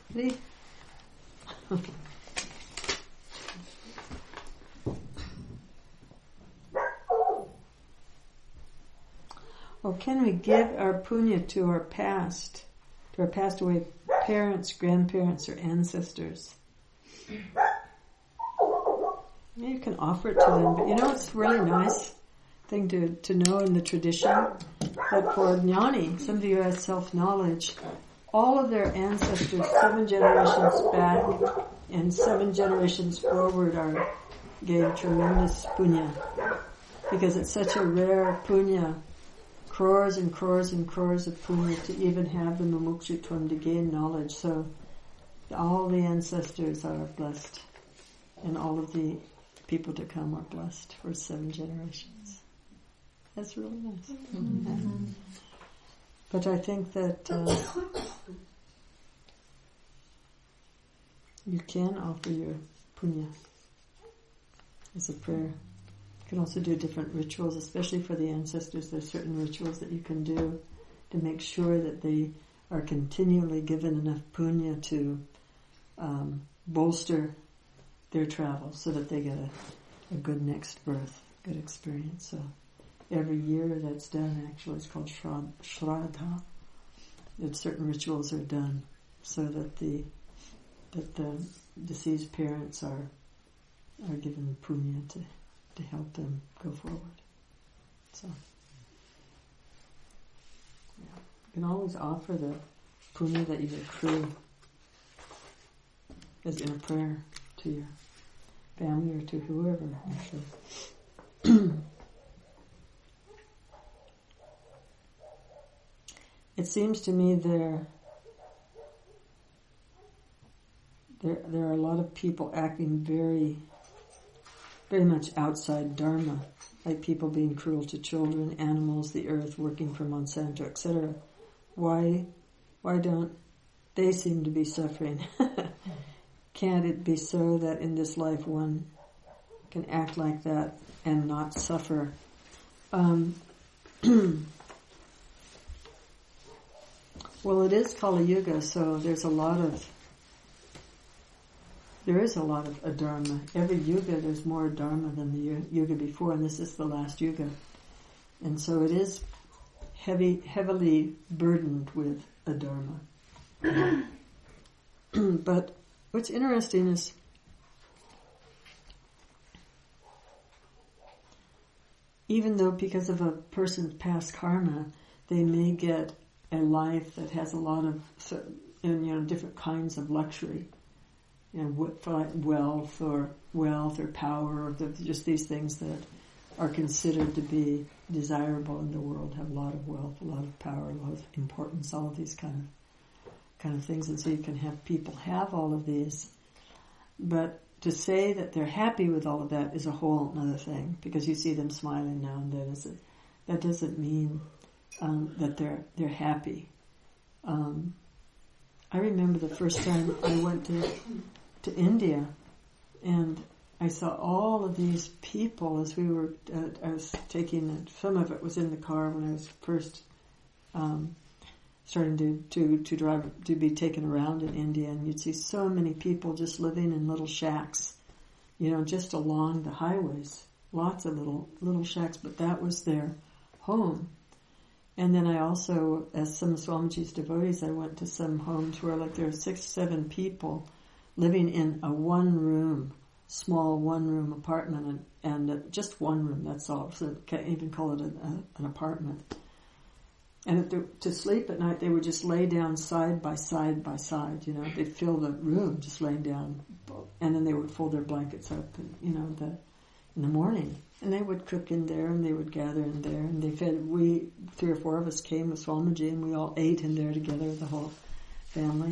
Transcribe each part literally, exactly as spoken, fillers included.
Really? Or can we give our punya to our past, to our passed away parents, grandparents, or ancestors? You can offer it to them, but you know it's a really nice thing to, to know in the tradition that for jnani, somebody who has self-knowledge, all of their ancestors, seven generations back and seven generations forward, are gave tremendous punya, because it's such a rare punya, crores and crores and crores of punya to even have the mumukshutvam, to gain knowledge. So all the ancestors are blessed, and all of the people to come are blessed for seven generations. That's really nice. Mm-hmm. Yeah. But I think that uh, you can offer your punya as a prayer. You can also do different rituals, especially for the ancestors. There's certain rituals that you can do to make sure that they are continually given enough punya to um, bolster their travels, so that they get a, a good next birth, good experience. So every year that's done, actually, it's called shrad- shraddha. That certain rituals are done so that the that the deceased parents are are given punya to to help them go forward. So yeah. You can always offer the punya that you accrue as in a prayer to your family or to whoever, actually. It seems to me there, there, there are a lot of people acting very, very much outside Dharma, like people being cruel to children, animals, the earth, working for Monsanto, et cetera. Why, why don't they seem to be suffering? Can't it be so that in this life one can act like that and not suffer? Um, well, it is Kali Yuga, so there's a lot of, there is a lot of adharma. Every yuga there's more dharma than the yuga before, and this is the last yuga. And so it is heavy, heavily burdened with adharma. But what's interesting is even though because of a person's past karma, they may get a life that has a lot of, you know, different kinds of luxury, you know, wealth or wealth or power, or the, just these things that are considered to be desirable in the world, have a lot of wealth, a lot of power, a lot of importance, all of these kind of kind of things. And so you can have people have all of these, but to say that they're happy with all of that is a whole other thing, because you see them smiling now and then. Is it, that doesn't mean um, that they're they're happy. Um, I remember the first time I went to to India, and I saw all of these people as we were. Uh, I was taking some of it was in the car when I was first um, starting to, to to drive to be taken around in India, and you'd see so many people just living in little shacks, you know, just along the highways. Lots of little little shacks, but that was their home. And then I also, as some of Swamiji's devotees, I went to some homes where like there are six, seven people living in a one-room, small one-room apartment, and, and uh, just one room, that's all. So can't even call it a, a, an apartment. And to, to sleep at night, they would just lay down side by side by side, you know. They'd fill the room just laying down, and then they would fold their blankets up, and, you know, the, in the morning. And they would cook in there, and they would gather in there, and they fed, we, three or four of us came with Swamiji, and we all ate in there together, the whole family.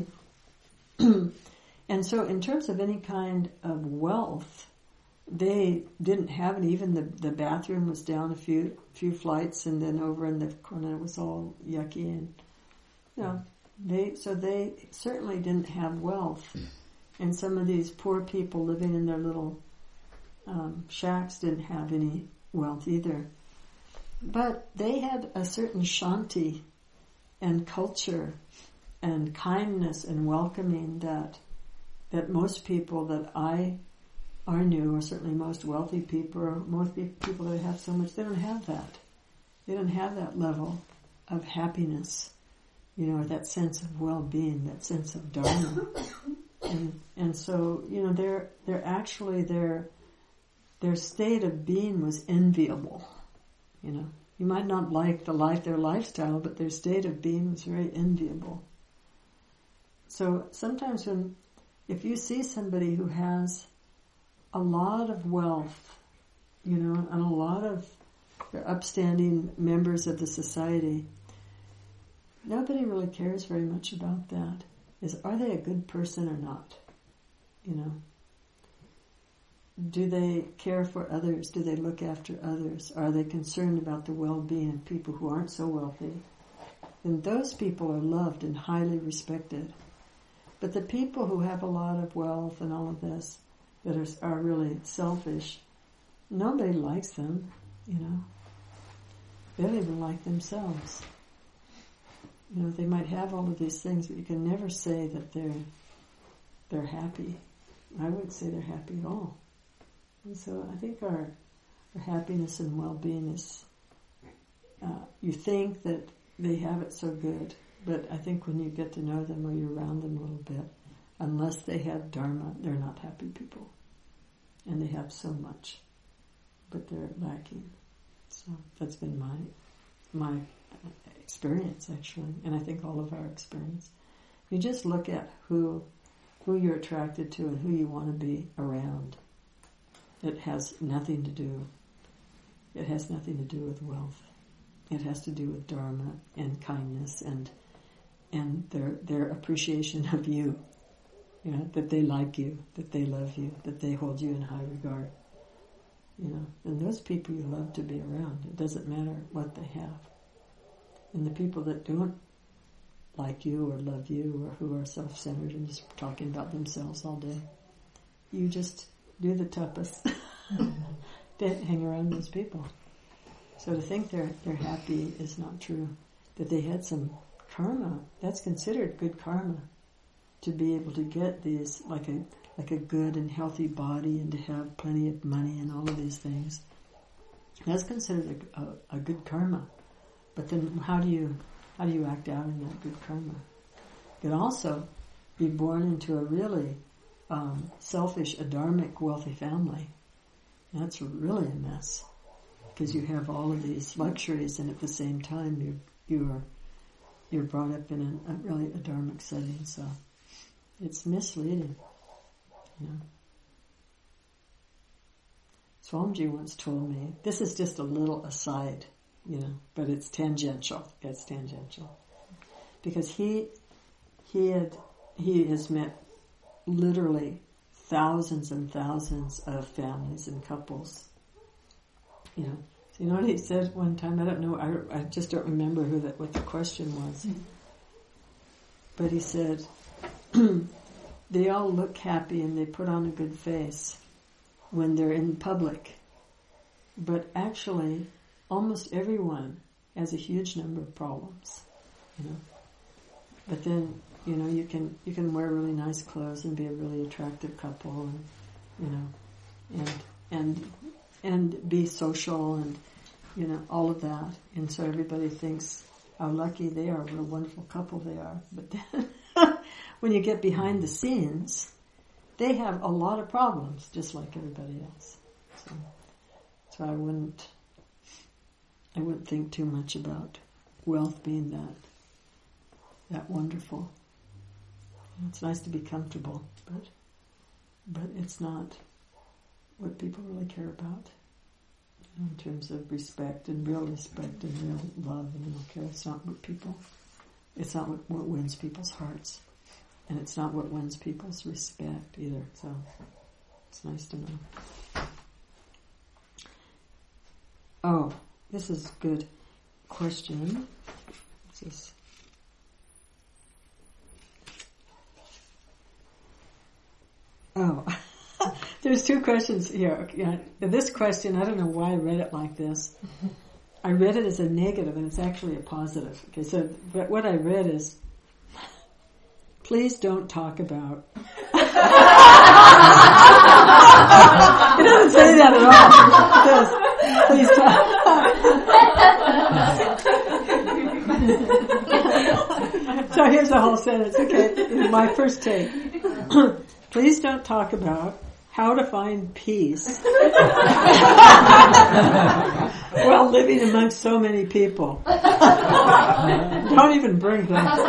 And so in terms of any kind of wealth, they didn't have it. Even the, the bathroom was down a few few flights, and then over in the corner it was all yucky, and you know, they so they certainly didn't have wealth. And some of these poor people living in their little um, shacks didn't have any wealth either. But they had a certain shanti and culture and kindness and welcoming that that most people that I I knew, or certainly most wealthy people, or most people that have so much, they don't have that. They don't have that level of happiness, you know, or that sense of well-being, that sense of dharma. and and so, you know, they're they're actually their their state of being was enviable. You know, you might not like the life, their lifestyle, but their state of being was very enviable. So sometimes when, if you see somebody who has a lot of wealth, you know, and a lot of they're upstanding members of the society, nobody really cares very much about that. Is, are they a good person or not? You know, do they care for others? Do they look after others? Are they concerned about the well-being of people who aren't so wealthy? Then those people are loved and highly respected. But the people who have a lot of wealth and all of this, that are, are really selfish, nobody likes them, you know. They don't even like themselves. You know, they might have all of these things, but you can never say that they're they're happy. I wouldn't say they're happy at all. And so I think our, our happiness and well-being is, uh, you think that they have it so good, but I think when you get to know them or you're around them a little bit, unless they have dharma, they're not happy people. And they have so much, but they're lacking. So that's been my my experience, actually, and I think all of our experience. You just look at who who you're attracted to and who you want to be around. It has nothing to do. It has nothing to do with wealth. It has to do with dharma and kindness and and their their appreciation of you. You know, that they like you, that they love you, that they hold you in high regard. You know, and those people you love to be around. It doesn't matter what they have. And the people that don't like you or love you or who are self-centered and just talking about themselves all day, you just do the tapas. Don't hang around those people. So to think they're they're happy is not true. That they had some karma, that's considered good karma. To be able to get these, like a like a good and healthy body, and to have plenty of money and all of these things, that's considered a, a, a good karma. But then, how do you how do you act out in that good karma? You can also be born into a really um, selfish, adharmic, wealthy family. That's really a mess, because you have all of these luxuries, and at the same time, you you are you're brought up in a, a really adharmic setting. So. It's misleading, you know. Swamiji once told me, this is just a little aside, you know, but it's tangential. It's tangential. Because he he had he has met literally thousands and thousands of families and couples. You know. So you know what he said one time? I don't know, I, I just don't remember who that what the question was. Mm-hmm. But he said, they all look happy and they put on a good face when they're in public. But actually, almost everyone has a huge number of problems, you know. But then, you know, you can you can wear really nice clothes and be a really attractive couple, and you know, and and and be social, and you know, all of that. And so everybody thinks how lucky they are, what a wonderful couple they are. But then when you get behind the scenes, they have a lot of problems, just like everybody else. So, so I wouldn't, I wouldn't think too much about wealth being that, that wonderful. It's nice to be comfortable, but, but it's not what people really care about. In terms of respect and real respect and real love and real care, it's not what people, it's not what, what wins people's hearts, and it's not what wins people's respect either. So it's nice to know. Oh, this is a good question. This is oh. There's two questions here. Yeah, this question, I don't know why I read it like this. I read it as a negative, and it's actually a positive. Okay, so but what I read is, please don't talk about. It doesn't say that at all. It says, please talk. So here's the whole sentence. Okay, my first take. Please don't talk about how to find peace while living amongst so many people. Don't even bring that.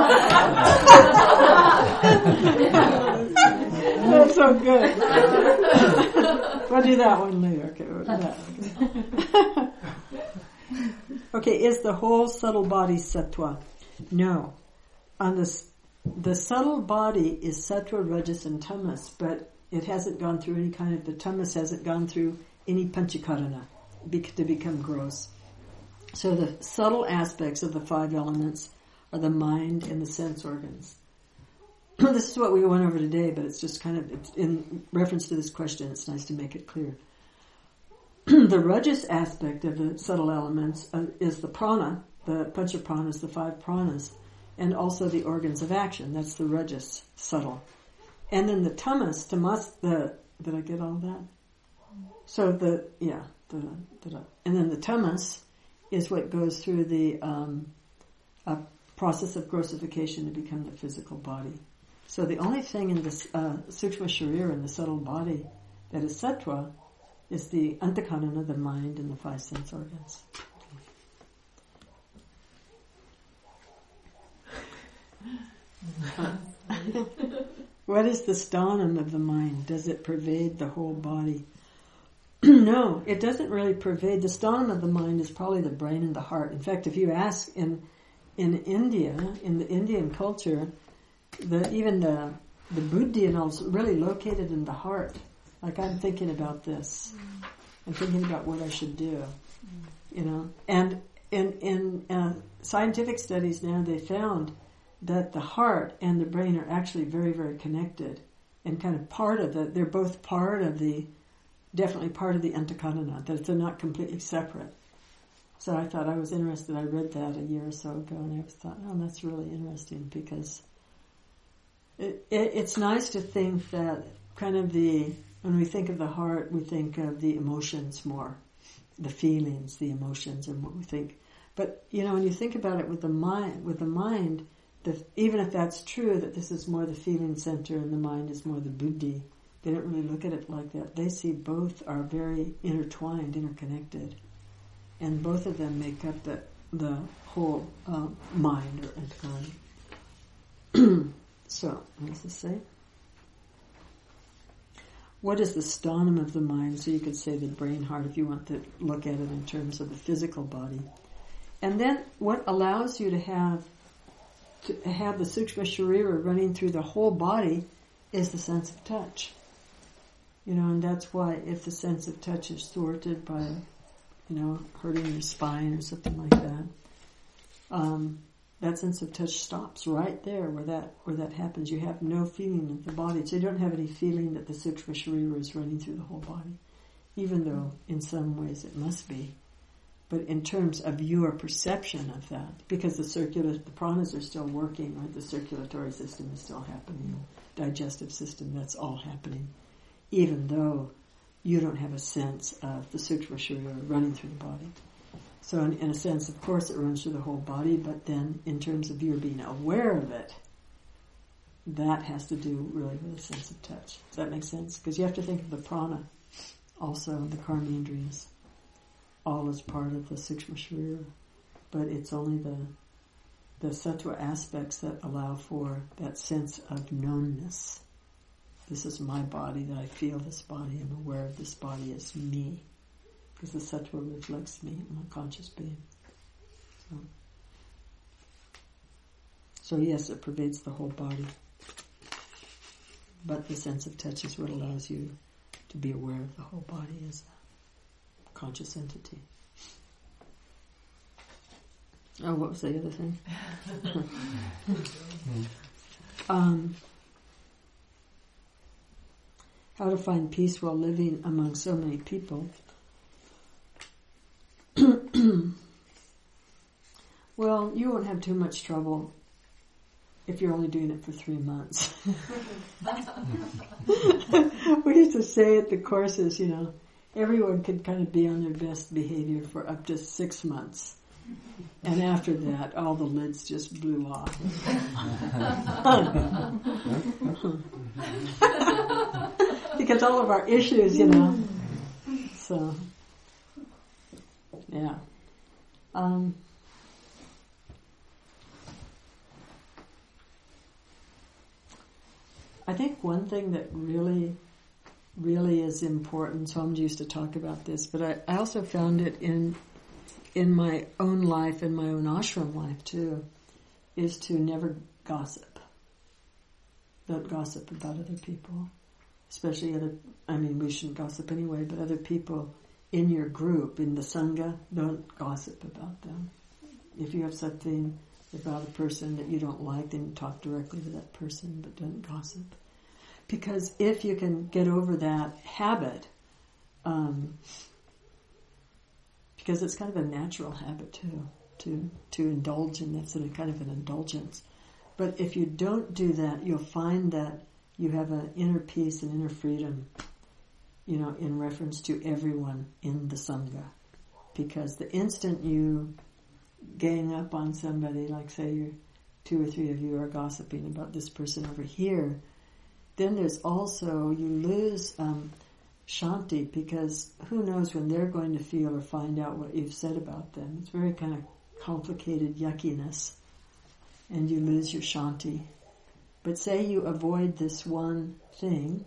That's so good. We'll do that one later. Okay, we'll do that. Okay, is the whole subtle body sattva? No. On the the subtle body is sattva, rajas, and tamas, but it hasn't gone through any kind of, the tamas hasn't gone through any panchakarana to become gross. So the subtle aspects of the five elements are the mind and the sense organs. This is what we went over today, but it's just kind of, it's in reference to this question, it's nice to make it clear. The rajas aspect of the subtle elements uh, is the prana, the pancha pranas, the five pranas, and also the organs of action. That's the rajas, subtle. And then the tamas, tamas, the, did I get all that? So the, yeah, the, the, and then the tamas is what goes through the um, uh, process of grossification to become the physical body. So the only thing in this uh, sukshma sharira, in the subtle body, that is sattva, is the antakarana, the mind, and the five sense organs. What is the sthanam of the mind? Does it pervade the whole body? No, it doesn't really pervade. The sthanam of the mind is probably the brain and the heart. In fact, if you ask in in India, in the Indian culture, the even the the buddhi and all is really located in the heart. Like, I'm thinking about this. I'm thinking about what I should do. You know, and in in uh, scientific studies now, they found that the heart and the brain are actually very, very connected, and kind of part of the, they're both part of the, definitely part of the antakarana, that they're not completely separate. So I thought, I was interested, I read that a year or so ago, and I thought, oh, that's really interesting, because it, it, it's nice to think that kind of the, when we think of the heart, we think of the emotions more, the feelings, the emotions, and what we think. But, you know, when you think about it with the mind, with the mind, The, even if that's true, that this is more the feeling center and the mind is more the buddhi, they don't really look at it like that. They see both are very intertwined, interconnected, and both of them make up the the whole uh, mind or antakarana. So, what does this say? What is the sthanam of the mind? So you could say the brain, heart, if you want to look at it in terms of the physical body. And then what allows you to have to have the sukshma sharira running through the whole body is the sense of touch. You know, and that's why if the sense of touch is thwarted by, you know, hurting your spine or something like that, um, that sense of touch stops right there where that where that happens. You have no feeling of the body. So you don't have any feeling that the sukshma sharira is running through the whole body, even though in some ways it must be. But in terms of your perception of that, because the circular, the pranas are still working, right? The circulatory system is still happening, digestive system, that's all happening, even though you don't have a sense of the sukshma sharira running through the body. So in, in a sense, of course, it runs through the whole body, but then in terms of your being aware of it, that has to do really with a sense of touch. Does that make sense? Because you have to think of the prana, also the karmendriyas. All is part of the sukshma sharira, but it's only the the sattva aspects that allow for that sense of knownness. This is my body, that I feel this body, I'm aware of this body as me, because the sattva reflects me, I'm a conscious being. So, so yes, it pervades the whole body, but the sense of touch is what allows you to be aware of the whole body as a conscious entity. Oh, what was the other thing? um, how to find peace while living among so many people. Well, you won't have too much trouble if you're only doing it for three months. We used to say at the courses, you know, everyone could kind of be on their best behavior for up to six months. And after that, all the lids just blew off. Because all of our issues, you know. So, yeah. Um, I think one thing that really, really is important, Swamiji used to talk about this, but I, I also found it in in my own life, in my own ashram life too, is to never gossip. Don't gossip about other people. Especially other, I mean, we shouldn't gossip anyway, but other people in your group, in the Sangha, don't gossip about them. If you have something about a person that you don't like, then talk directly to that person, but don't gossip. Because if you can get over that habit, um, because it's kind of a natural habit too, to to indulge in that's a kind of an indulgence. But if you don't do that, you'll find that you have an inner peace and inner freedom, you know, in reference to everyone in the Sangha. Because the instant you gang up on somebody, like say you two or three of you are gossiping about this person over here, then there's also, you lose um, Shanti, because who knows when they're going to feel or find out what you've said about them. It's very kind of complicated yuckiness, and you lose your Shanti. But say you avoid this one thing,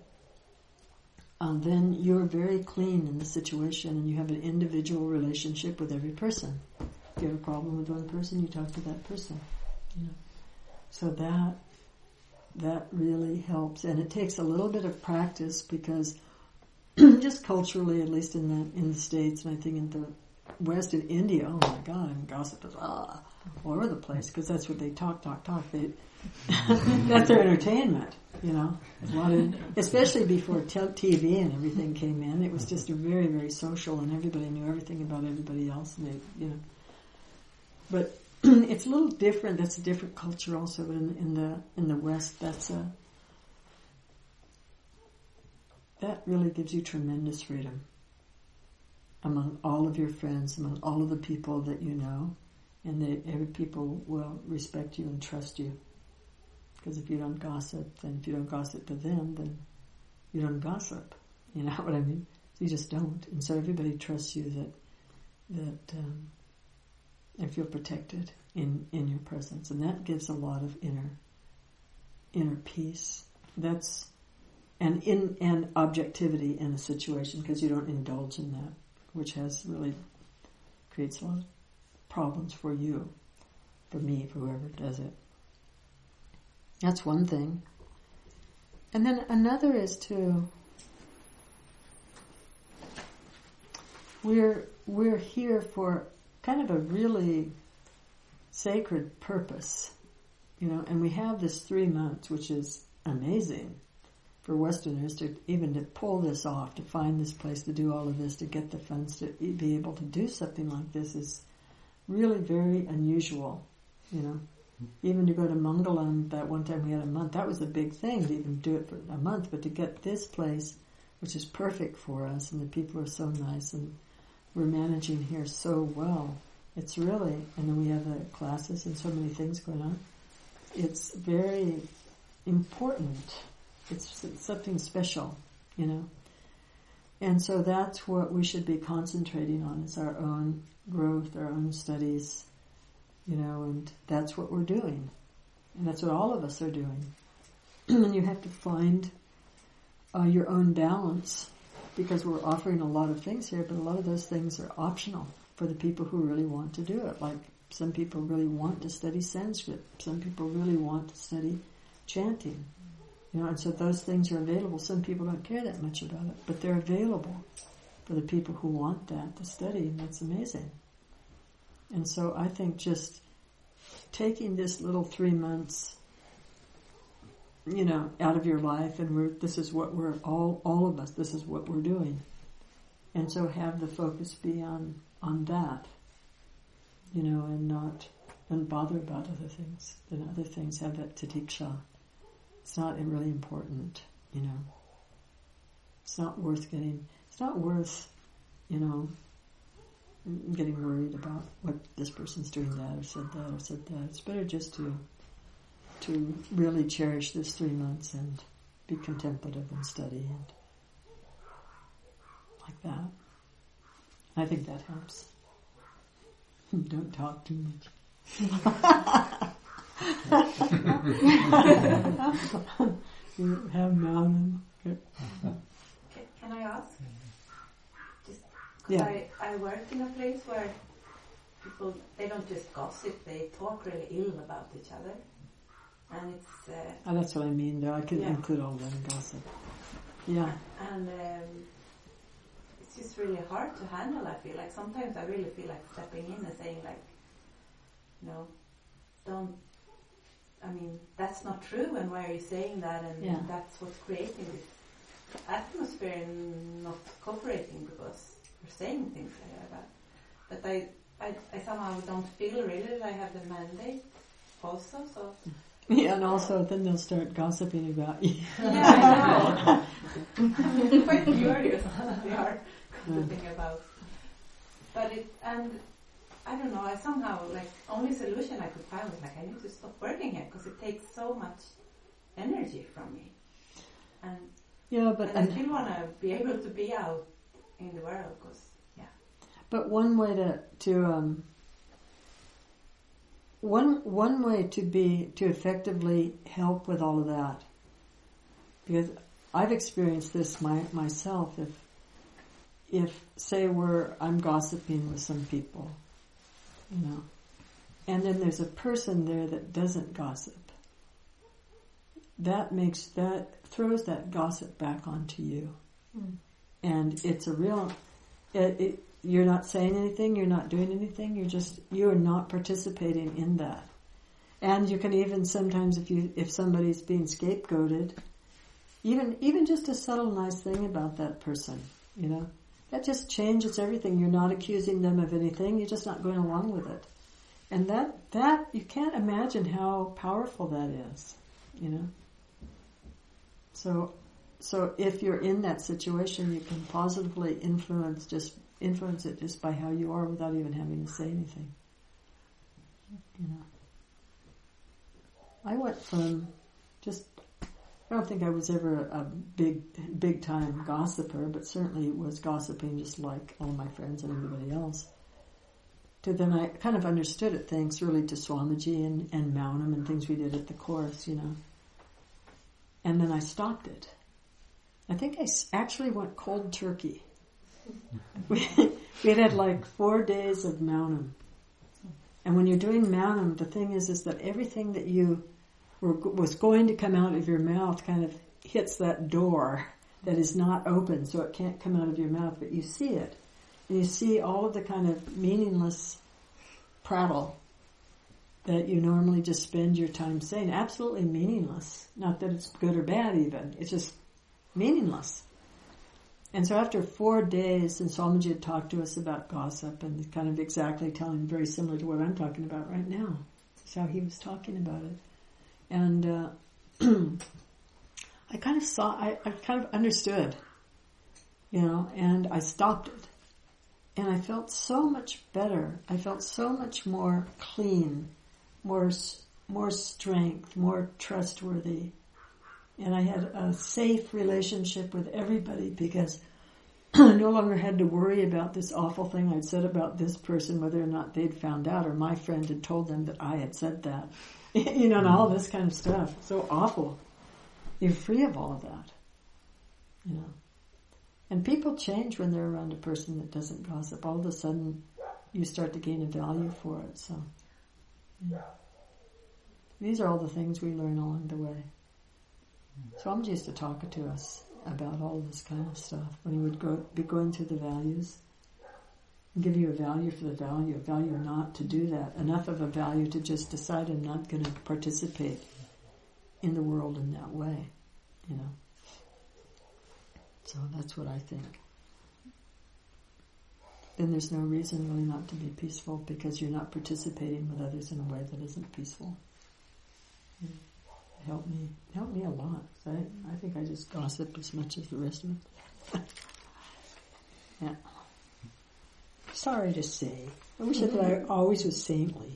um, then you're very clean in the situation, and you have an individual relationship with every person. If you have a problem with one person, you talk to that person. You know, so that that really helps, and it takes a little bit of practice because just culturally, at least in the in the States, and I think in the West, in India, oh my God, and gossip is ah all over the place because that's what they talk, talk, talk. They that's their entertainment, you know. A lot of, especially before T V and everything came in, it was just a very, very social, and everybody knew everything about everybody else, and they, you know. But it's a little different. That's a different culture, also. But in, in the in the West, that's a that really gives you tremendous freedom among all of your friends, among all of the people that you know, and they, every people will respect you and trust you. Because if you don't gossip, then if you don't gossip to them, then you don't gossip. You know what I mean? So you just don't. And so everybody trusts you that that um, and feel protected in, in your presence. And that gives a lot of inner inner peace. That's and in and objectivity in a situation, because you don't indulge in that, which has really creates a lot of problems for you, for me, for whoever does it. That's one thing. And then another is to we're we're here for kind of a really sacred purpose, you know, and we have this three months, which is amazing for Westerners to even to pull this off, to find this place, to do all of this, to get the funds to be able to do something like this is really very unusual, you know. Even to go to Mangalam, that one time we had a month, that was a big thing to even do it for a month, but to get this place, which is perfect for us, and the people are so nice, and we're managing here so well. It's really, and then we have the classes and so many things going on. It's very important. It's, it's something special, you know. And so that's what we should be concentrating on, is our own growth, our own studies, you know, and that's what we're doing. And that's what all of us are doing. And you have to find uh, your own balance, because we're offering a lot of things here, but a lot of those things are optional for the people who really want to do it. Like some people really want to study Sanskrit. Some people really want to study chanting. You know, and so those things are available. Some people don't care that much about it, but they're available for the people who want that to study, and that's amazing. And so I think just taking this little three months, you know, out of your life, and we're, this is what we're, all all of us, this is what we're doing. And so have the focus be on, on that, you know, and not, and bother about other things. Then other things have that titiksha. It's not really important, you know. It's not worth getting, it's not worth, you know, getting worried about what this person's doing that or said that or said that. It's better just to to really cherish this three months and be contemplative and study and like that. I think that helps. Don't talk too much. You have mountain. Can, can I ask? Just Yeah. I, I work in a place where people, they don't just gossip, they talk really ill about each other. And it's... Uh, Oh, that's what I mean, though. I can Yeah. include all that in gossip. Yeah. And um, it's just really hard to handle, I feel like. Sometimes I really feel like stepping in and saying like, no, don't, I mean, that's not true, and why are you saying that? And Yeah. that's what's creating this atmosphere and not cooperating because we're saying things like that. But I, I, I somehow don't feel really that I have the mandate also, so... Yeah, and also then they'll start gossiping about you. Yeah, I know. Quite curious they are gossiping about. But it, and I don't know, I somehow, like, only solution I could find was like, I need to stop working here because it takes so much energy from me. And, Yeah, but and I and, still want to be able to be out in the world because, yeah. but one way to to um one one way to be to effectively help with all of that, because I've experienced this my myself. If if say we're I'm gossiping with some people, you know, and then there's a person there that doesn't gossip, that makes that throws that gossip back onto you. Mm. And it's a real, it, it, you're not saying anything, you're not doing anything, you're just, you're not participating in that. And you can even sometimes, if you, if somebody's being scapegoated, even, even just a subtle nice thing about that person, you know, that just changes everything. You're not accusing them of anything, you're just not going along with it. And that, that, you can't imagine how powerful that is, you know. So, So if you're in that situation, you can positively influence just influence it just by how you are without even having to say anything. You know, I went from just I don't think I was ever a big big time gossiper, but certainly was gossiping just like all my friends and everybody else. To then I kind of understood it thanks really to Swamiji and, and Maunam and things we did at the course, you know. And then I stopped it. I think I actually went cold turkey. we we had had like four days of Maunam. And when you're doing Maunam, the thing is is that everything that you were was going to come out of your mouth kind of hits that door that is not open, so it can't come out of your mouth, but you see it. And you see all of the kind of meaningless prattle that you normally just spend your time saying. Absolutely meaningless. Not that it's good or bad even. It's just meaningless. And so after four days, and Swamiji had talked to us about gossip and kind of exactly telling very similar to what I'm talking about right now. That's how he was talking about it. And uh, I kind of saw, I, I kind of understood, you know, and I stopped it. And I felt so much better. I felt so much more clean, more more strength, more trustworthy. And I had a safe relationship with everybody because I no longer had to worry about this awful thing I'd said about this person, whether or not they'd found out or my friend had told them that I had said that. You know, and all this kind of stuff. So awful. You're free of all of that. You know. And people change when they're around a person that doesn't gossip. All of a sudden, you start to gain a value for it. So, yeah. These are all the things we learn along the way. Swamiji used to talk to us about all of this kind of stuff when he would go be going through the values and give you a value for the value, a value not to do that, enough of a value to just decide I'm not going to participate in the world in that way, you know. So that's what I think. then there's no reason really not to be peaceful, because you're not participating with others in a way that isn't peaceful. Help me, help me a lot. I, I think I just gossip as much as the rest of it. Yeah. Sorry to say. I wish that I always was saintly.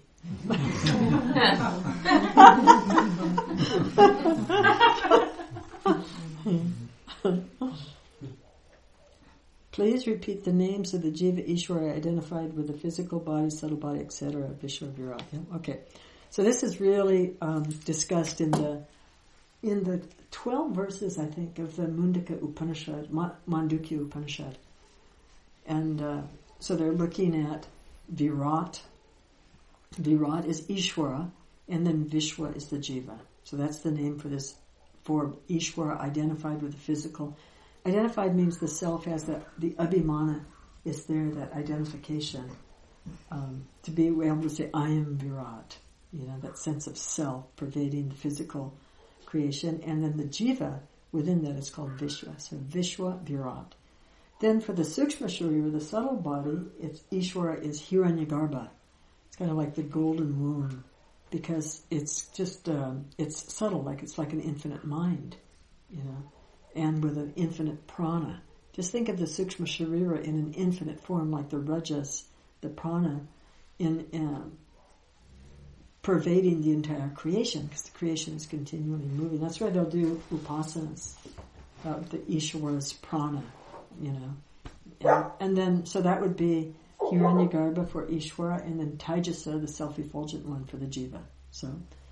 Please repeat the names of the Jiva Ishvara identified with the physical body, subtle body, et cetera. Vishwa Virat. Yeah? Okay, so this is really um, discussed in the in the twelve verses, I think, of the Mundaka Upanishad, Ma- Mandukya Upanishad, and uh, so they're looking at Virat. Virat is Ishvara, and then Vishwa is the Jiva. So that's the name for this form. Ishvara identified with the physical. Identified means the self has that, the abhimana is there, that identification. Um, to be able to say, I am Virat. You know, that sense of self pervading the physical creation. And then the Jiva, within that, is called Vishwa. So Vishwa, Virat. Then for the Sukshma Sharira, the subtle body, it's Ishvara is Hiranyagarbha. It's kind of like the golden womb, because it's just, um, it's subtle, like it's like an infinite mind, you know, and with an infinite prana. Just think of the Sukshma Sharira in an infinite form, like the Rajas, the prana, in um, pervading the entire creation, because the creation is continually moving. That's why they'll do upasanas, uh, the Ishvara's prana, you know. And, and then, so that would be Hiranyagarbha for Ishvara, and then Taijasa, the self-effulgent one, for the Jiva. So,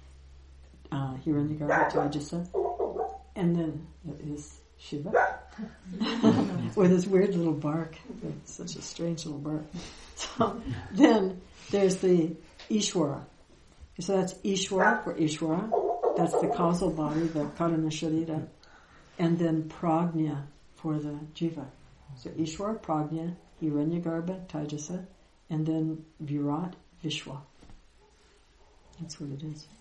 uh, Hiranyagarbha, Taijasa, and then that is Shiva, with his weird little bark. It's such a strange little bark. So, then there's the Ishvara. So that's Ishvara for Ishvara. That's the causal body, the Karana Sharira. And then Prajna for the Jiva. So Ishvara, Prajna, Hiranyagarbha, Taijasa, and then Virat, Vishwa. That's what it is.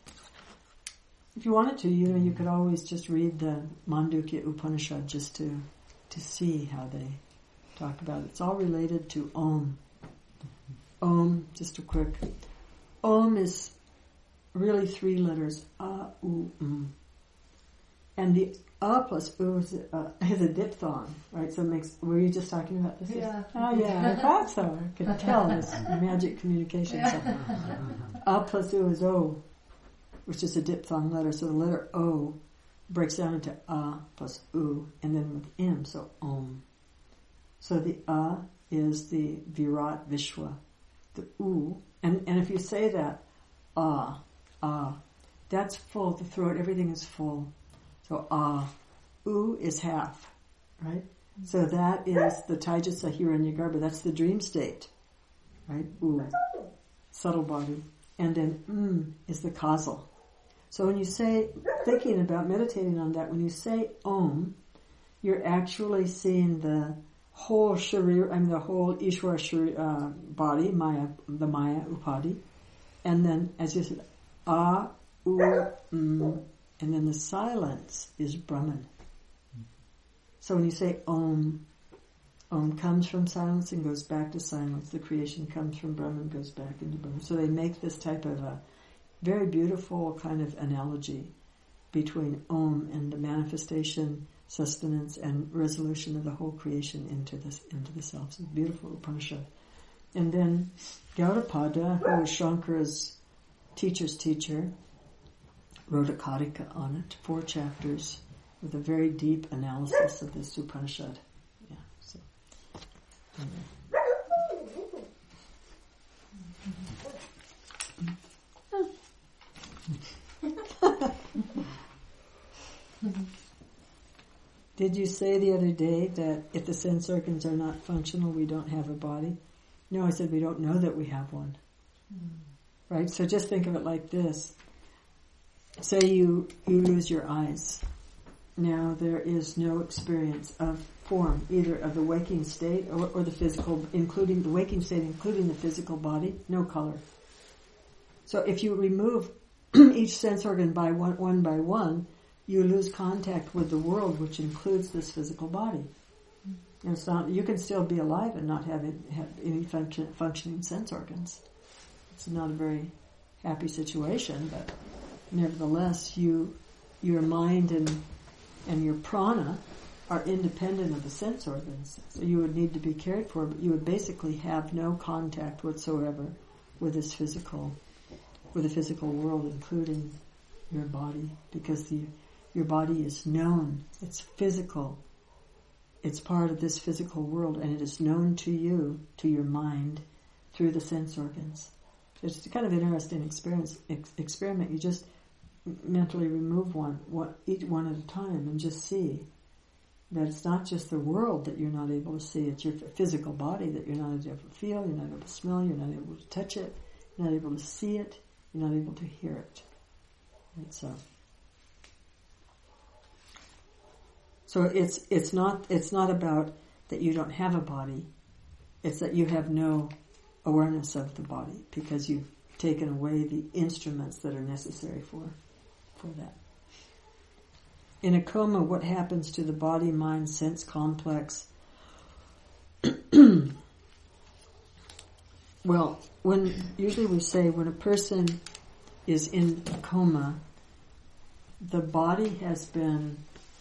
If you wanted to, you know, you could always just read the Mandukya Upanishad just to to see how they talk about it. It's all related to Om. Om, just a quick. Om is really three letters, A, U, M. And the A plus U is a, uh, is a diphthong, right? So it makes, were you just talking about this? Yeah. Oh yeah, I thought so. I could tell this magic communication. So. A plus U is O, which is a diphthong letter. So the letter O breaks down into A plus U, and then with M, so Om. So the A is the Virat Vishwa. The U, and, and if you say that, Ah, Ah, that's full, the throat, everything is full. So Ah, U is half, right? So that is the Taijasa Hiranyagarbha, that's the dream state, right? U, subtle body. And then M is the causal. So when you say, thinking about, meditating on that, when you say Om, you're actually seeing the whole Sharir, I mean the whole Ishvara Sharir, uh, body, Maya, the Maya Upadi, and then, as you said, A, U, M, and then the silence is Brahman. So when you say Om, Om comes from silence and goes back to silence. The creation comes from Brahman, goes back into Brahman. So they make this type of a very beautiful kind of analogy between Om and the manifestation, sustenance, and resolution of the whole creation into this into the self. It's a beautiful Upanishad. And then Gaudapada, who was Shankara's teacher's teacher, wrote a Karika on it, four chapters with a very deep analysis of this Upanishad. Yeah. So. Did you say the other day that if the sense organs are not functional, we don't have a body? No, I said we don't know that we have one. Mm. Right? So just think of it like this. Say you, you lose your eyes. Now there is no experience of form, either of the waking state or, or the physical, including the waking state, including the physical body, no color. So if you remove each sense organ by one, one by one, you lose contact with the world, which includes this physical body. And it's not. You can still be alive and not have, it, have any function, functioning sense organs. It's not a very happy situation, but nevertheless, you, your mind and and your prana are independent of the sense organs. So you would need to be cared for, but you would basically have no contact whatsoever with this physical, with the physical world, including your body, because the your body is known. It's physical. It's part of this physical world, and it is known to you, to your mind, through the sense organs. It's a kind of interesting experience, ex- experiment. You just mentally remove one, one, each one at a time, and just see that it's not just the world that you're not able to see. It's your physical body that you're not able to feel, you're not able to smell, you're not able to touch it, you're not able to see it, you're not able to hear it. Right, so. So it's it's not it's not about that you don't have a body. It's that you have no awareness of the body because you've taken away the instruments that are necessary for for that. In a coma, what happens to the body, mind, sense complex? Well, when usually we say when a person is in a coma, the body has been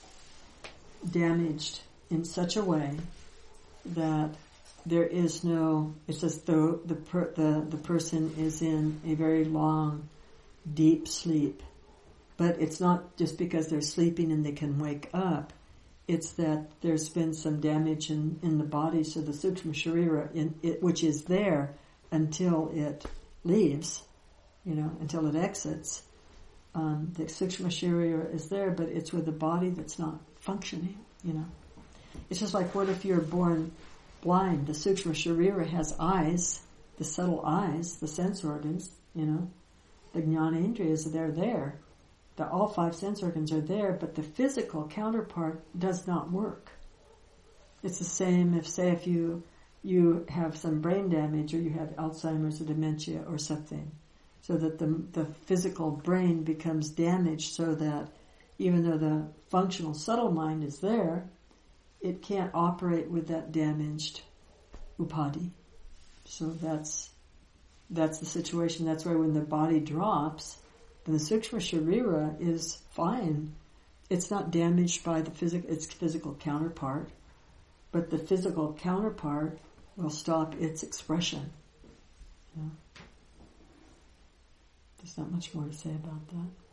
damaged in such a way that there is no, it's as though the per, the the person is in a very long, deep sleep. But it's not just because they're sleeping and they can wake up. It's that there's been some damage in, in the body, so the Sukshma Sharira, in it, which is there until it leaves, you know, until it exits. Um, the Sukshma Sharira is there, but it's with a body that's not functioning, you know. It's just like, what if you're born blind? The Sukshma Sharira has eyes, the subtle eyes, the sense organs, you know. The Jnanendriyas, they're there. The, all five sense organs are there, but the physical counterpart does not work. It's the same if, say, if you you have some brain damage or you have Alzheimer's or dementia or something, so that the the physical brain becomes damaged so that even though the functional subtle mind is there, it can't operate with that damaged upadhi. So that's that's the situation. That's why when the body drops, and the Sukshma Sharira is fine. It's not damaged by the physical, its physical counterpart, but the physical counterpart will stop its expression. You know? There's not much more to say about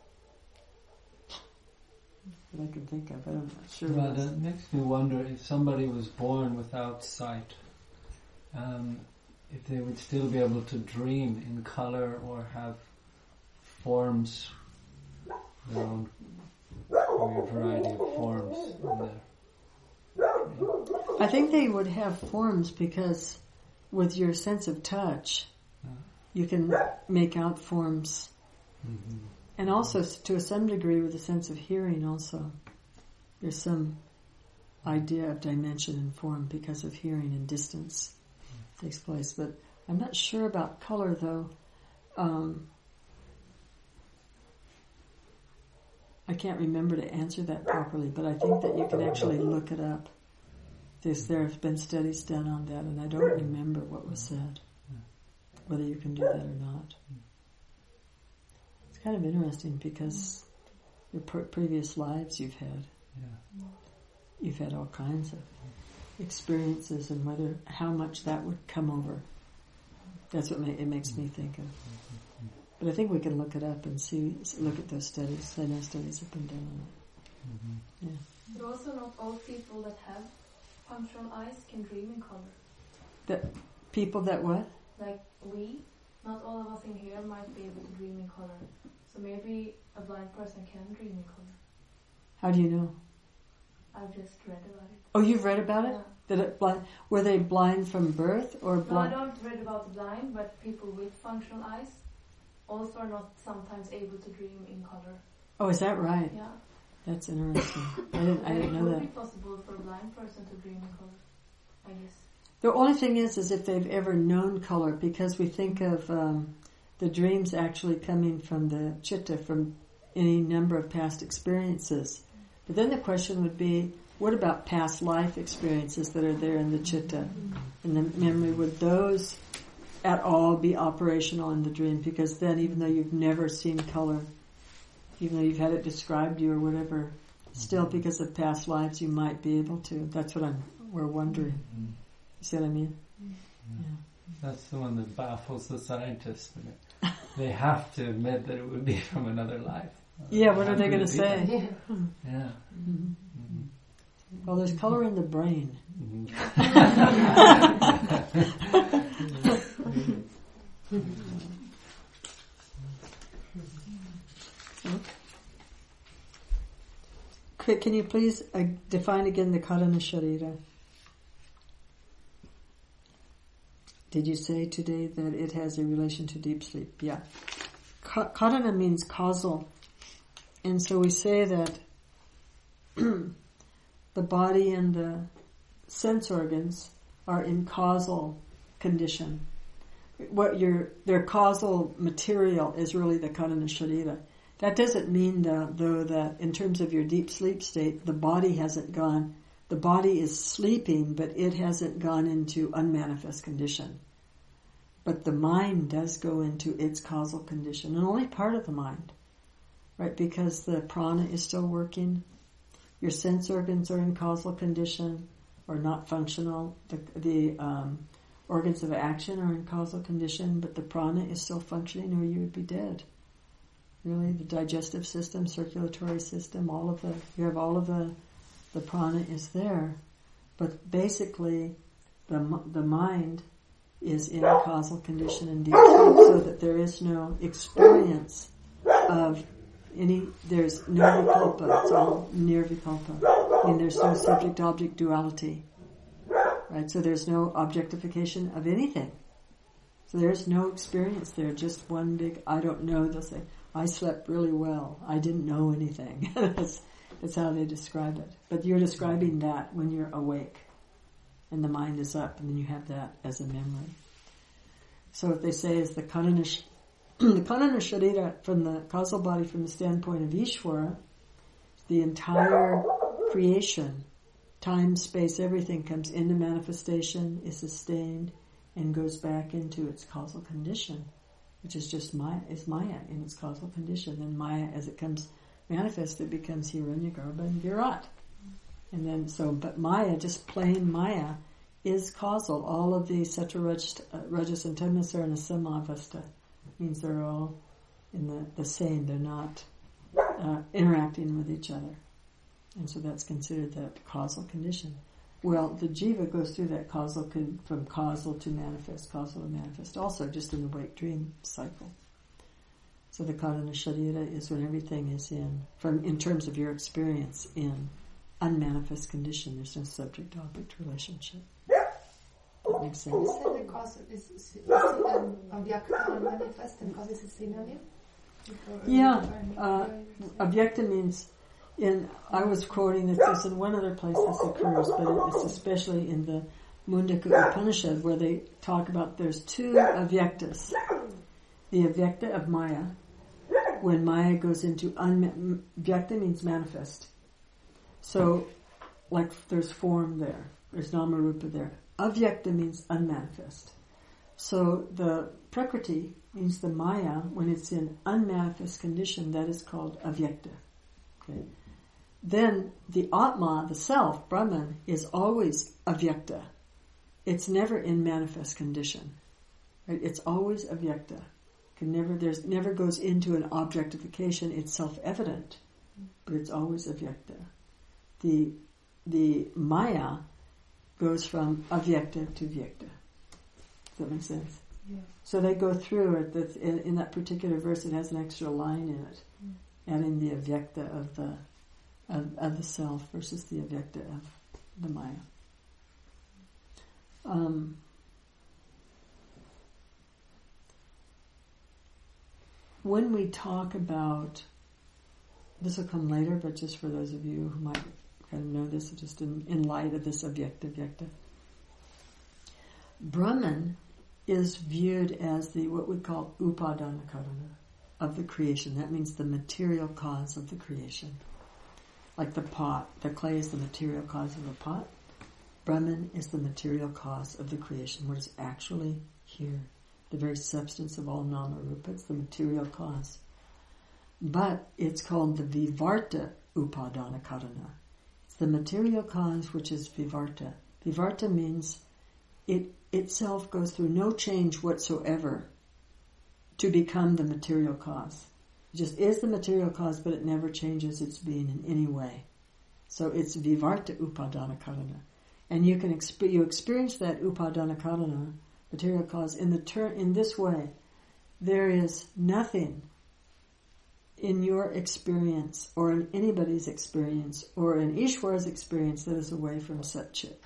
that that I can think of. I'm not sure. Well, that makes me wonder if somebody was born without sight, um, if they would still be able to dream in color or have forms, their own weird variety of forms in there. I think they would have forms because with your sense of touch, yeah. you can make out forms. Mm-hmm. And also, to some degree, with a sense of hearing also, there's some idea of dimension and form because of hearing and distance mm-hmm. takes place. But I'm not sure about color, though. Um, I can't remember to answer that properly, but I think that you can actually look it up. There's, there have been studies done on that, and I don't remember what was said, whether you can do that or not. It's kind of interesting because the pre- previous lives you've had, yeah. you've had all kinds of experiences, and whether how much that would come over. That's what ma- it makes me think of. But I think we can look it up and see, look at those studies. I know studies have been done on it. Mm-hmm. Yeah. But also not all people that have functional eyes can dream in color. That people that what? Like we, not all of us in here might be able to dream in color. So maybe a blind person can dream in color. How do you know? I've just read about it. Oh, you've read about it? Yeah. That it blind? Were they blind from birth or blind? No, I don't read about the blind, but people with functional eyes also are not sometimes able to dream in color. Oh, is that right? Yeah. That's interesting. I didn't, I didn't know that. It would be possible for a blind person to dream in color, I guess. The only thing is, is if they've ever known color, because we think of um, the dreams actually coming from the chitta, from any number of past experiences. But then the question would be, what about past life experiences that are there in the chitta, in the memory? Would those at all be operational in the dream? Because then, even though you've never seen color, even though you've had it described to you or whatever, still because of past lives you might be able to. That's what I'm, we're wondering. Mm-hmm. You see what I mean? Yeah. That's the one that baffles the scientists. They have to admit that it would be from another life. Yeah, what How are they could going it to be say? that? Yeah. Yeah. Mm-hmm. Mm-hmm. Well, there's color in the brain. Can you please uh, define again the Karana Sharira? Did you say today that it has a relation to deep sleep? Yeah. Ka- Karana means causal. And so we say that the body and the sense organs are in causal condition. What your their causal material is really the Karana Sharira. That doesn't mean, though, though, that in terms of your deep sleep state, the body hasn't gone, the body is sleeping, but it hasn't gone into unmanifest condition. But the mind does go into its causal condition, and only part of the mind, right? Because the prana is still working, your sense organs are in causal condition, or not functional, the, the um, organs of action are in causal condition, but the prana is still functioning, or you would be dead. Really, the digestive system, circulatory system, all of the, you have all of the, the prana is there. But basically, the the mind is in a causal condition in deep sleep, so that there is no experience of any, there's no vikalpa, it's all nirvikalpa. I mean, there's no subject-object duality. Right, so there's no objectification of anything. So there's no experience there, just one big, I don't know, they'll say, I slept really well. I didn't know anything. that's, that's how they describe it. But you're describing that when you're awake and the mind is up, and then you have that as a memory. So what they say is the Karana, the Karana Sharira from the causal body from the standpoint of Ishvara, the entire creation, time, space, everything comes into manifestation, is sustained, and goes back into its causal condition, which is just Maya, is Maya in its causal condition. Then Maya, as it comes manifest, it becomes Hiranyagarbha and Virat. And then, so, but Maya, just plain Maya, is causal. All of the Sattva, Rajas, uh, Rajas and Tamas are in a samavasta. Means they're all in the, the same. They're not uh, interacting with each other. And so that's considered that causal condition. Well, the jiva goes through that causal, con- from causal to manifest, causal to manifest, also just in the wake-dream cycle. So the Karana Sharira is when everything is in, from in terms of your experience, in unmanifest condition. There's no subject-object relationship. That makes sense. You said the causal is, is, is um, avyakta and manifest, and cause is a synonym? Yeah, uh, avyakta means, in, I was quoting this, this in one other place this occurs, but it's especially in the Mundaka Upanishad, where they talk about there's two avyaktas. The avyakta of Maya, when Maya goes into unma- avyakta means manifest. So, like there's form there, there's namarupa there. Avyakta means unmanifest. So the prakriti means the Maya, when it's in unmanifest condition, that is called avyakta. Okay. Then the Atma, the self, Brahman, is always avyakta. It's never in manifest condition. Right? It's always avyakta. Can never, there's never goes into an objectification. It's self-evident, but it's always avyakta. The the Maya goes from avyakta to vyakta. Does that make sense? Yeah. So they go through it. That in, in that particular verse, it has an extra line in it, mm. adding the avyakta of the of, of the self versus the avyakta of the Maya. Um, when we talk about, this will come later, but just for those of you who might kind of know this, just in, in light of this avyakta, avyakta. Brahman is viewed as the, what we call upadana karana of the creation. That means the material cause of the creation. like the pot. The clay is the material cause of the pot. Brahman is the material cause of the creation, what is actually here. The very substance of all nama rupa, it's the material cause. But it's called the vivarta upadana karana. It's the material cause which is vivarta. Vivarta means it itself goes through no change whatsoever to become the material cause. It just is the material cause, but it never changes its being in any way. So it's vivarta upadana karana. And you can exp- you experience that upadana karana, material cause, in the ter- in this way. There is nothing in your experience, or in anybody's experience, or in Ishwar's experience that is away from Sat-Chit.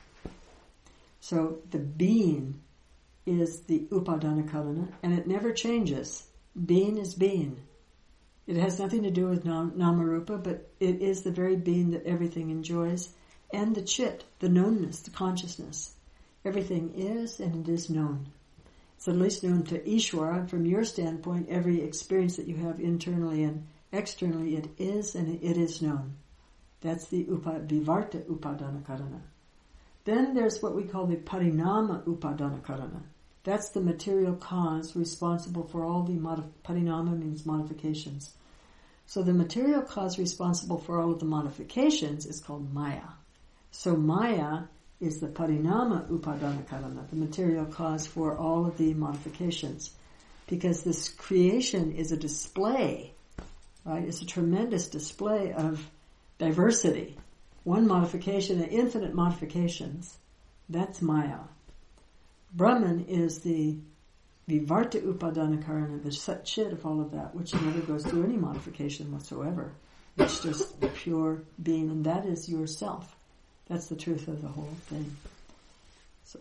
So the being is the upadana karana, and it never changes. Being is being. It has nothing to do with nam- Namarupa, but it is the very being that everything enjoys, and the chit, the knownness, the consciousness. Everything is, and it is known. It's at least known to Ishwara. From your standpoint, every experience that you have internally and externally, it is, and it is known. That's the upa, vivarta upadana karana. Then there's what we call the parinama upadana karana. That's the material cause responsible for all the modif- parinama means modifications. So the material cause responsible for all of the modifications is called Maya. So Maya is the parinama upadana karana, the material cause for all of the modifications. Because this creation is a display, right? It's a tremendous display of diversity. One modification and infinite modifications. That's Maya. Brahman is the vivarta upadana karana, the sat-chit of all of that, which never goes through any modification whatsoever. It's just pure being, and that is yourself. That's the truth of the whole thing. So,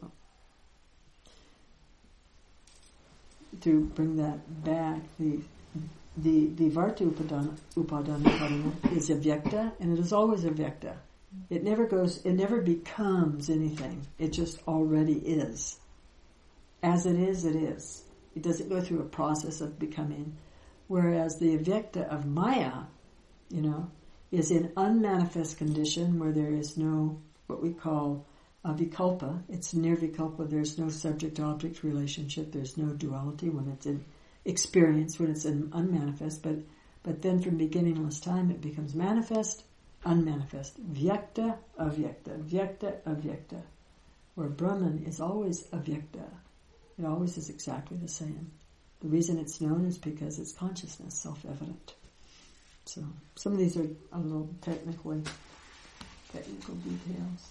to bring that back, the the vivarta upadana upadana karana is avyakta, and it is always avyakta. It never goes, it never becomes anything. It just already is. As it is, it is. It doesn't go through a process of becoming. Whereas the avyakta of Maya, you know, is in unmanifest condition where there is no, what we call a vikalpa. It's nirvikalpa. There's no subject-object relationship. There's no duality when it's in experience, when it's in unmanifest. But, but then from beginningless time it becomes manifest, unmanifest. Vyakta, avyakta. Vyakta, avyakta. Where Brahman is always avyakta. It always is exactly the same. The reason it's known is because it's consciousness, self-evident. So some of these are a little technically technical details.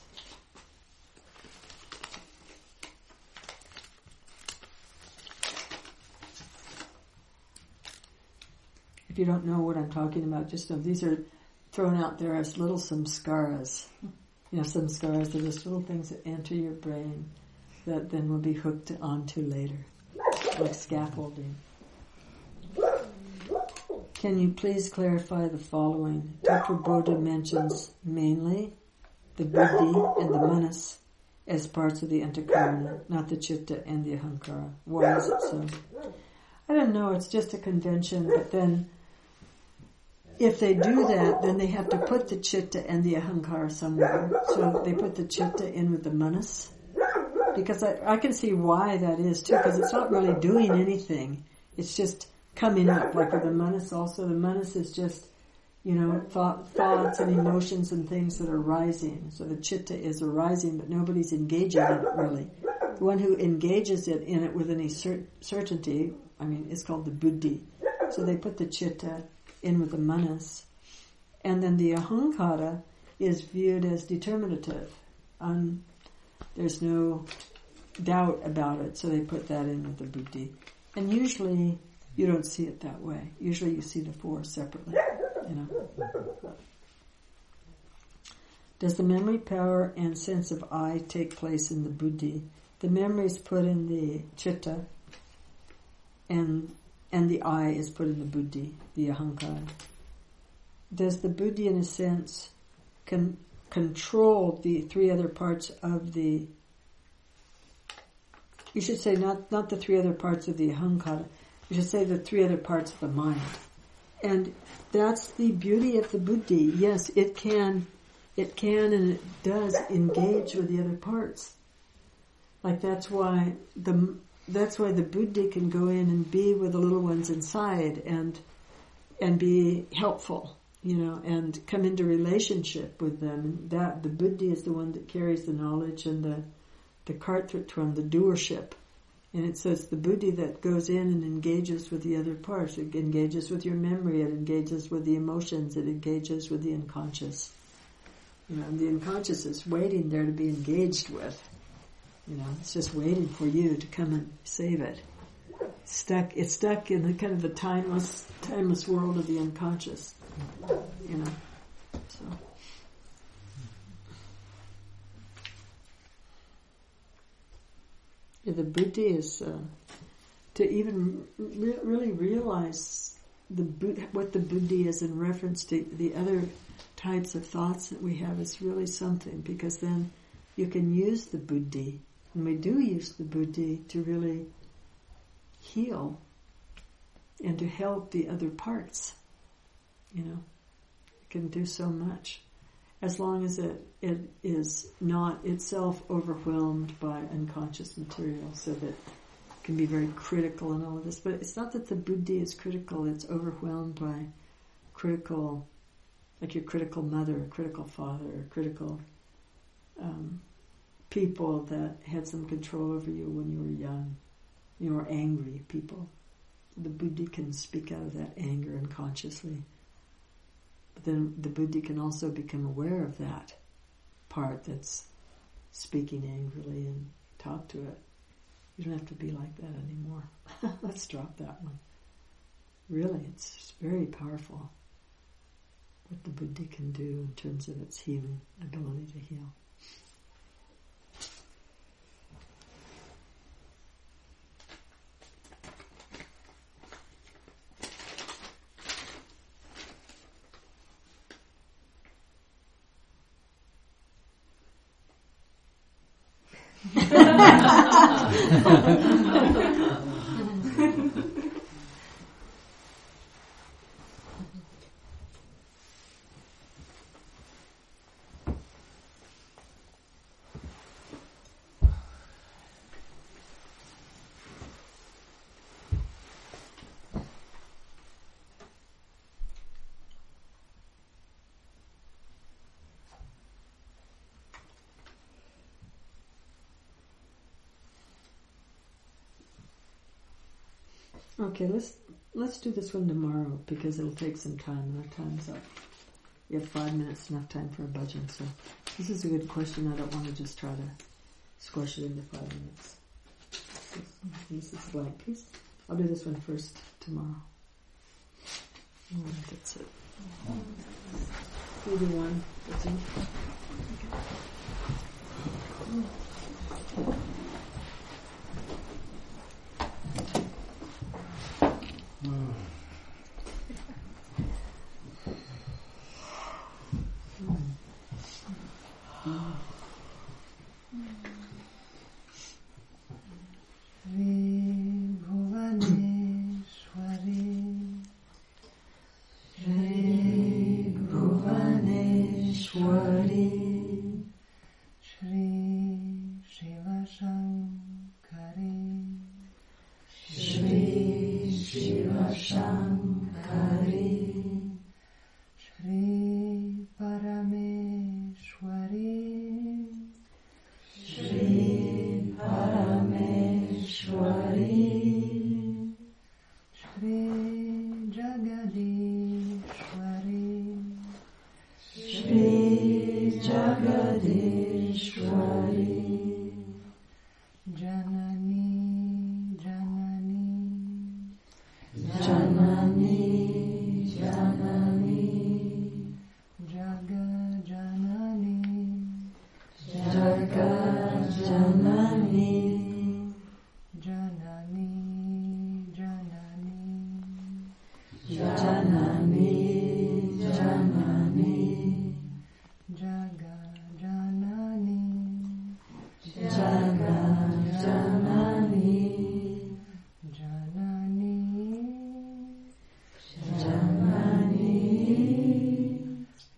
If you don't know what I'm talking about, just know these are thrown out there as little samskaras. You know, samskaras are just little things that enter your brain that then will be hooked onto later, like scaffolding. Can you please clarify the following? Tattva mentions mainly the buddhi and the manas as parts of the antakarana, not the chitta and the ahankara. Why is it so? I don't know, it's just a convention, but then if they do that, then they have to put the chitta and the ahankara somewhere. So they put the chitta in with the manas. Because I, I can see why that is too, because it's not really doing anything. It's just coming up. Like with the manas also, the manas is just, you know, thought, thoughts and emotions and things that are rising. So the chitta is arising, but nobody's engaging in it really. The one who engages it in it with any cer- certainty, I mean, it's called the buddhi. So they put the chitta in with the manas. And then the ahankara is viewed as determinative. Un, there's no doubt about it, so they put that in with the buddhi. And usually you don't see it that way. Usually you see the four separately, you know. Does the memory, power, and sense of I take place in the buddhi? The memory is put in the chitta, and and the I is put in the buddhi, the ahankara. Does the buddhi, in a sense, can control the three other parts of the, you should say not, not the three other parts of the ahankara, you should say the three other parts of the mind. and that's the beauty of the buddhi. Yes, it can, it can and it does engage with the other parts. Like that's why the that's why the buddhi can go in and be with the little ones inside and and be helpful, you know, and come into relationship with them. And that the buddhi is the one that carries the knowledge and the the kartritvam, the doership. And it says the buddhi that goes in and engages with the other parts. It engages with your memory. It engages with the emotions. It engages with the unconscious. You know, and the unconscious is waiting there to be engaged with. You know, it's just waiting for you to come and save it. It's stuck. It's stuck in the kind of the timeless, timeless world of the unconscious. You know, so. Yeah, the buddhi is uh, to even re- really realize the bu- what the buddhi is in reference to the other types of thoughts that we have is really something, because then you can use the buddhi, and we do use the buddhi to really heal and to help the other parts. You know, it can do so much. As long as it, it is not itself overwhelmed by unconscious material, so that it can be very critical and all of this. But it's not that the buddhi is critical, it's overwhelmed by critical, like your critical mother, or critical father, or critical um, people that had some control over you when you were young. You were angry people. The buddhi can speak out of that anger unconsciously. But then the buddhi can also become aware of that part that's speaking angrily and talk to it. You don't have to be like that anymore. Let's drop that one. Really, it's just very powerful what the buddhi can do in terms of its healing ability to heal. Okay, let's let's do this one tomorrow because it'll take some time and our time's up. We have five minutes, enough time for a bhajan, so this is a good question. I don't want to just try to squash it into five minutes. This is blank piece. I'll do this one first tomorrow. Oh, that's it. Either one. That's it. Okay. Shri Parameshwari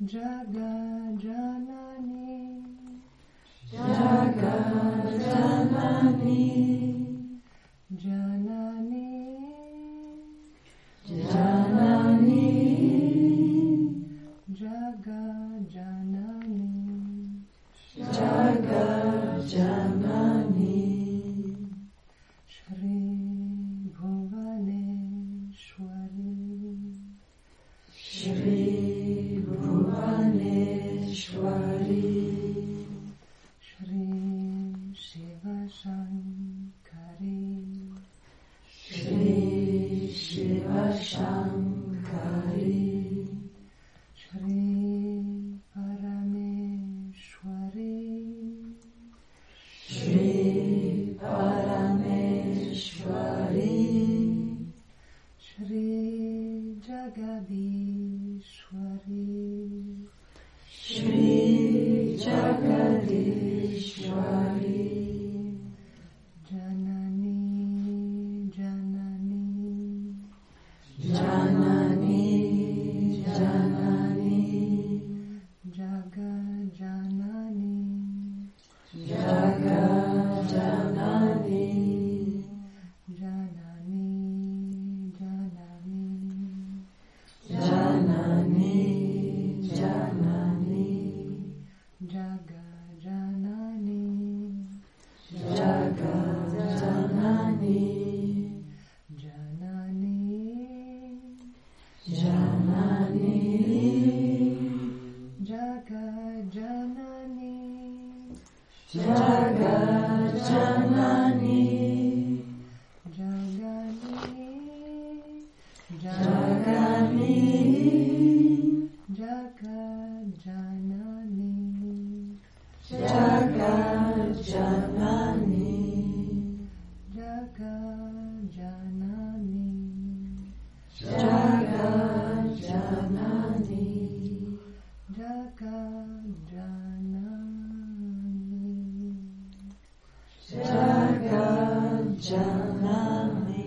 Jaga Janani, Jaga Janani, Janani, Janani, Jaga Janani, Jaga Janani, Shri Bhuvaneshwari, Shri Bhuvaneshwari, Shri Shiva Shankari, Shri Shiva Shankari, Shri Parameshwari, Shri Parameshwari, Shri Jagadishwari, Shri Jagadishwari, Janani, Janani, Janani, Janani, Jaga Janani, Jaga Janani, Janani, Janani, Janani, Janani, Jaga Janani, Jaga Janani, Janani, Janani, Jaga Janani, Jaga Janani, Jagani, Jagani, Jaga Janani, Jaga Janani, Jaga Janani, Jaga Janani, Jaga Janani, Jaga Janani.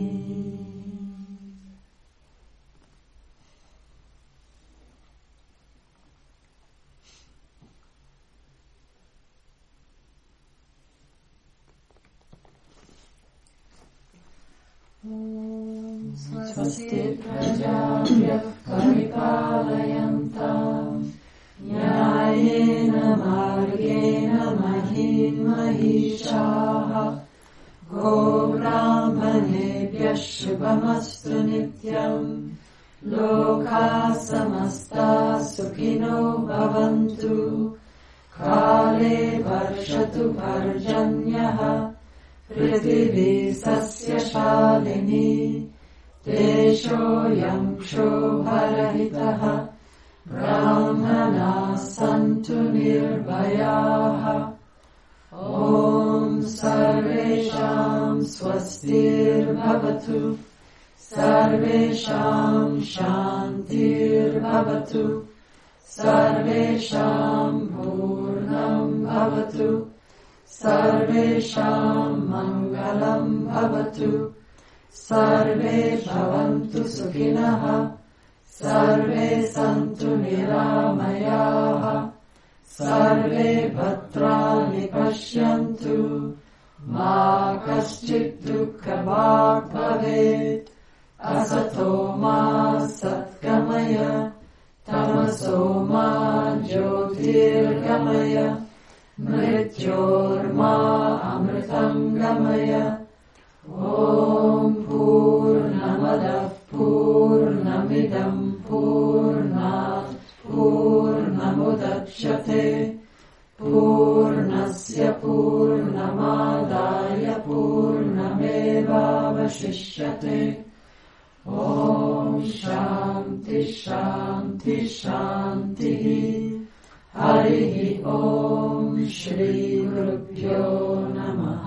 Om Swasti Prajabhyah Paripalayantam Nyayena Margena Mahim Mahishaha Go Brahmanebhyah Shubhamastu Nityam Loka Samasta Sukhino Bhavantu Kale Varshatu Parjanyaha Prithivi Sasya Shalini Desho Yam Shobharahitaha Brahmana Santu Nirbhayaha Om Sarvesham Swastir Bhavatu Sarvesham Shantir Bhavatu Sarvesham Purnam Bhavatu Sarvesham Mangalam Bhavatu Sarve Bhavantu Sukhinaha Sarve Santu Niramayaha Sarve Bhadrani Pashyantu Ma Kaschit Dukkha Bhag Bhavet Asato Ma Satgamaya Tamaso Ma Jyotirgamaya Mrityorma Amritam Gamaya Om Purnamadav Purnamidam Purnat Purnamudachyate Purnasya Purnamadaya Purnamevavashishyate Om Shanti Shanti Shanti Harihi Om Shri Gurubhyo Namaha